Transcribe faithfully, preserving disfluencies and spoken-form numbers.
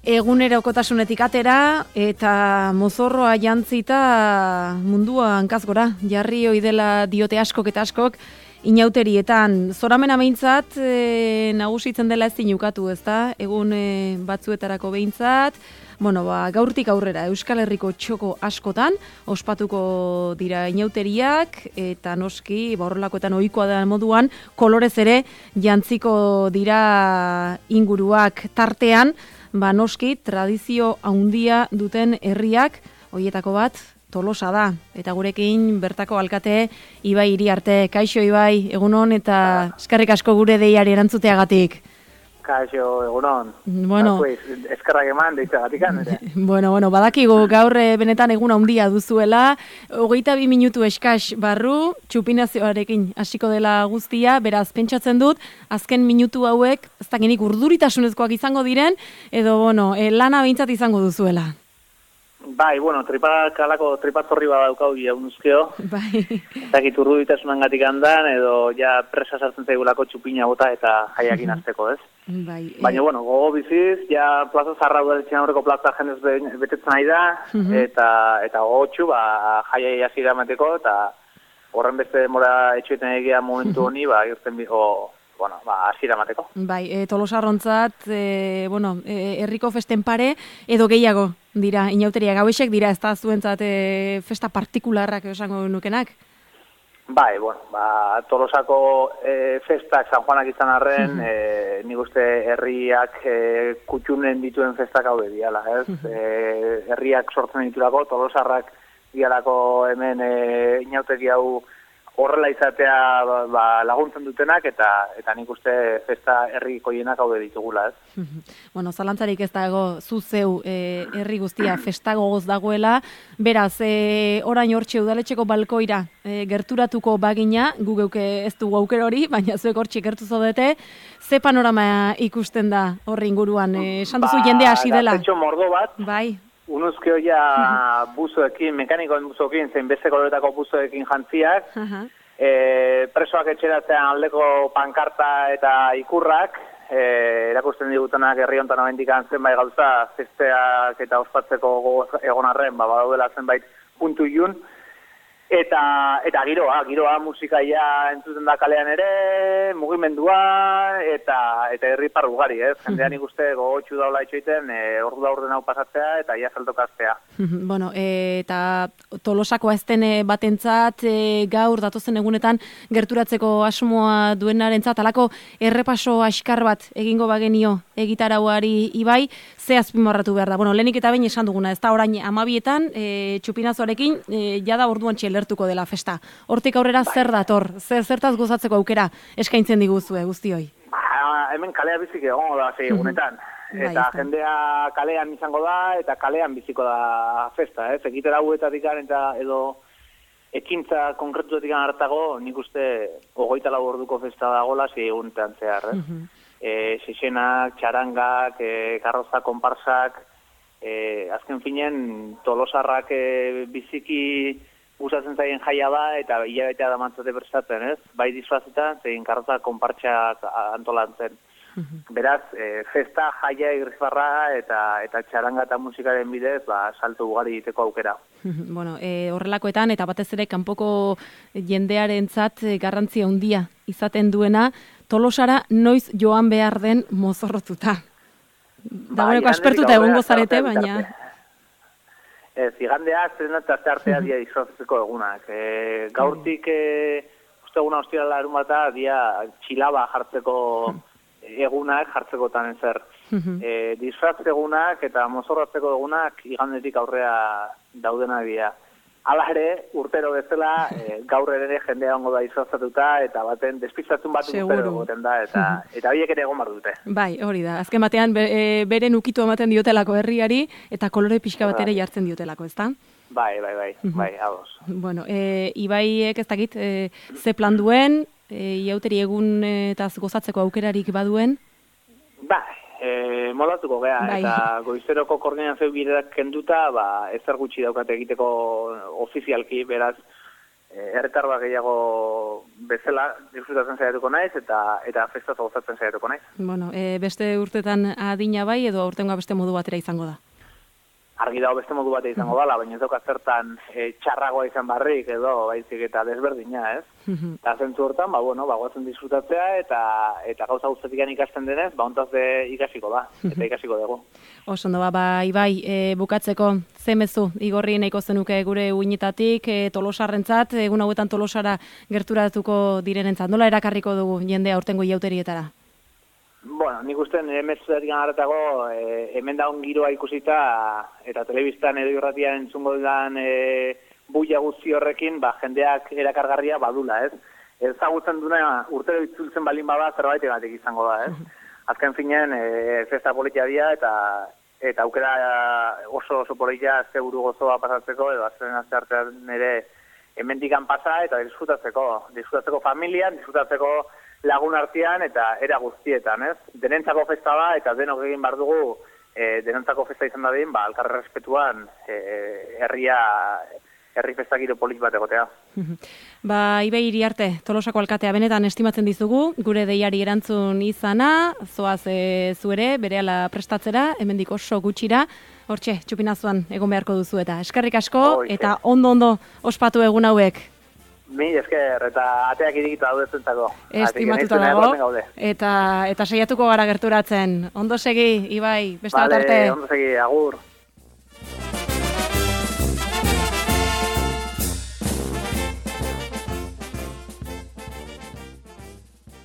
Egunerokotasunetik atera eta mozorroa jantzita mundua hankaz gora. Jarri hoi dela diote askok eta askok inauterietan. Zoramen behintzat e, nagusitzen dela ez zinukatu, ezta? Egun e, batzuetarako behintzat. Bueno, ba, gaurtik aurrera Euskal Herriko txoko askotan ospatuko dira inauteriak eta noski ba, horrelakoetan ohikoa da moduan kolorez ere jantziko dira inguruak tartean. Ba, noski, tradizio handia duten herriak, hoietako bat, Tolosa da. Eta gurekin bertako alkate Ibai Iriarte. Kaixo, Ibai, egunon, eta eskerrik asko gure deiari erantzuteagatik. Kaixo, egunon. Bueno, eskerrak eman deitzeagatik. Bueno, bueno, badakigu gaur benetan egun handia duzuela. Hogeita bi minutu eskas barru, txupinazioarekin hasiko dela guztia, beraz, pentsatzen dut, azken minutu hauek, ez dakinik urduritasunezkoak izango diren, edo, bueno, e, lana behintzat izango duzuela. Bai, bueno, tripak alako tripatzorri bat daukau jaunuzkeo. Bai. Ez dakit urduritasun hangatik handan, edo ja presa sartzen zaigulako txupina bota eta jaiakin azteko, ez? Bai, Baina, e... bueno, gogo biziz, ja plaza zarra udaletxean aurreko plaza jendez betetzen nahi da, uh-huh. eta eta gogotxu, ba, jaiai hasi eramateko, eta horren beste demora etxoetan egia momentu honi, ba, irten bi, o, bueno, ba, hasi eramateko. Bai, e, Tolosarrontzat, e, bueno, e, herriko festen pare, edo gehiago dira, inauteria gauesek dira, ez da zuentzat e, festa partikularrak esango nukenak? Bai, bueno, ba, Tolosako e, festak San Juanak izan arren, uh-huh. e, nik uste herriak e, kutxunen dituen festak hau diala, ez? Uh-huh. E, herriak sortzen diturako, Tolosarrak dialako hemen e, inauteri hau horrela izatea ba, ba, laguntzen dutenak, eta eta nik uste festa herrikoienak hau ditugula, ez? Uh-huh. Bueno, zalantzarik ez dago zu zeu e, herri guztia festa gogoz dagoela, beraz, e, orain hortxe udaletxeko balkoira e, gerturatuko bagina, gu geuke ez dugu auker hori, baina zuek hortxe gertu zodete, ze panorama ikusten da horri inguruan, e, esan duzu ba, jendea hasi dela? Gaztetxo mordo bat, bai. Unuzkeo ja uh-huh. buzoekin, mekanikoen buzoekin, zein beste koloretako buzoekin jantziak, uh-huh. e, presoak etxeratzean aldeko pankarta eta ikurrak, e, erakusten digutenak herri honetan abendikan zenbait gauza, festeak eta ospatzeko egon arren, ba, badaudela zenbait puntu ilun, eta eta giroa, giroa musikaia entzuten da kalean ere, mugimendua, eta eta herripar ugari, ez? Jendean ikuste gogotxu daula itxoiten, e, ordu da orden hau pasatzea, eta ia saltokaztea. Bueno, e, eta Tolosako azten batentzat, e, gaur datozen egunetan gerturatzeko asmoa duenarentzat, alako errepaso askar bat egingo bagenio egitarauari Ibai, ze azpimarratu behar da. Bueno, lehenik eta behin esan duguna, ez da orain amabietan, e, txupinazoarekin, e, jada orduan txelertuko dela festa. Hortik aurrera bai. Zer dator, zer zertaz gozatzeko aukera eskaintzen diguzue guztioi? Ba, hemen kalea bizik egongo da zei egunetan. Bai, eta jendea kalean izango da, eta kalean biziko da festa, ez? Egitera huetatik eta edo ekintza konkretuetik hartago, nik uste hogeita lau orduko festa dagoela zei egunetan zehar, ez? Uh-huh. E, Sexenak, txarangak, e, karroza, konparsak, e, azken finen Tolosarrak e, biziki gustatzen zaien jaia da, eta hilabetea da mantzate prestatzen, ez? Bai disfrazetan, zein karroza, konpartsak antolatzen. Uh-huh. Beraz, e, festa, jaia, irrifarra, eta, eta txaranga eta musikaren bidez, ba, salto ugari egiteko aukera. Uh-huh. Bueno, e, horrelakoetan, eta batez ere, kanpoko jendearentzat garrantzia handia izaten duena, Tolosara noiz joan behar den mozorrotuta. Dagoeneko aspertuta egongo zarete, baina... Ez, igandea, zen eta zartea dia disfrazatzeko egunak. E, gaurtik, e, uste eguna hostia larun bata, dia txilaba jartzeko egunak, jartzeko tanen zer. E, disfraz egunak eta mozorratzeko egunak igandetik aurrea daudena dia. Hala ere, urtero bezala, e, gaur ere jendea ongo da disfrazatuta, eta baten despistatzen bat urtero egoten da, eta eta horiek ere egon bar dute. Bai, hori da. Azken batean, be, e, beren ukitu ematen diotelako herriari, eta kolore pixka bat ere jartzen diotelako, ezta? Bai, bai, bai, bai, ados. Bueno, e, Ibaiek ez dakit, e, ze plan duen, e, iauteri egun eta gozatzeko aukerarik baduen? Bai, E, moldatuko gea, bai. Eta goizeroko koordinazio bideak kenduta, ba, ezer gutxi daukate egiteko ofizialki, beraz, herritarra gehiago bezala disfrutatzen saiatuko naiz eta eta festa gozatzen saiatuko naiz. Bueno, e, beste urtetan adina bai edo aurtengoa beste modu batera izango da? Argi dago beste modu batera izango dela, baina ez dauka zertan e, txarragoa izan barrik edo baizik eta desberdina, ez? Eta zentzu hortan, ba, bueno, ba, goazen disfrutatzea eta eta gauza guztetik ikasten denez, ba, ontaz de ikasiko da, eta ikasiko dugu. Oso ondo, ba, ba, Ibai, e, bukatzeko, ze mezu, igorri nahiko zenuke gure uinetatik, e, Tolosarrentzat, egun hauetan Tolosara gerturatuko direnentzat, nola erakarriko dugu jendea aurtengo iauterietara? Bueno, nik uste emezuetik agarretago, e, hemen daun giroa ikusita, eta telebistan edo irratian entzungo dan e, buia guzti horrekin, ba, jendeak erakargarria badula, ez? Ezagutzen duna urtero itzultzen balin bada zerbait egatik izango da, ez? Azken finen, e, festa politia dira, eta eta aukera oso oso politia azte buru gozoa pasatzeko, edo azten azte artean ere hemendikan pasa, eta disfrutatzeko, disfrutatzeko familian, disfrutatzeko lagun artean eta era guztietan, ez? Denentzako festa da, eta denok egin behar dugu, e, denentzako festa izan da din, ba, alkarre respetuan e, herria, herri festakiro polit bat egotea. Ba, Ibai Iriarte, Tolosako alkatea benetan estimatzen dizugu, gure deiari erantzun izana, zoaz e, zuere, berehala prestatzera, hemendik oso gutxira, hortxe, txupinazuan egon beharko duzu eta eskerrik asko, Oixe. Eta ondo-ondo ospatu egun hauek. Mi esker, eta ateak irikita daude zentzako. Estimatuta dago, eta, eta saiatuko gara gerturatzen. Ondo segi, Ibai, beste bat arte. Vale, ondo segi, agur.